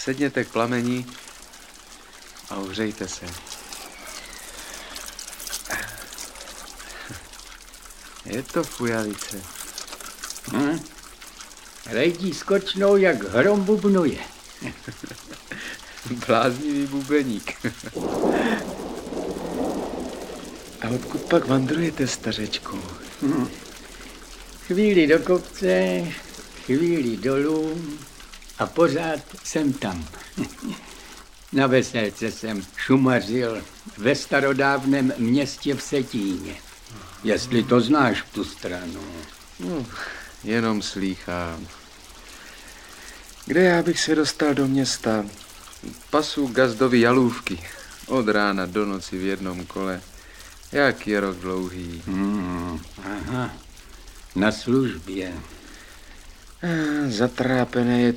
sedněte k plameni a ohřejte se. Je to fujalice. Rejdí skočnou, jak hrom bubnuje. Bláznivý bubeník. A odkud pak vandrujete, stařečku? Chvíli do kopce, chvíli dolů a pořád jsem tam. Na Veselce jsem šumařil ve starodávném městě v Setíně. Jestli to znáš, tu stranu. Jenom slýchám. Kde já bych se dostal do města? Pasu gazdovi jalůvky. Od rána do noci v jednom kole. Jak je rok dlouhý. Aha, na službě. Zatrápené je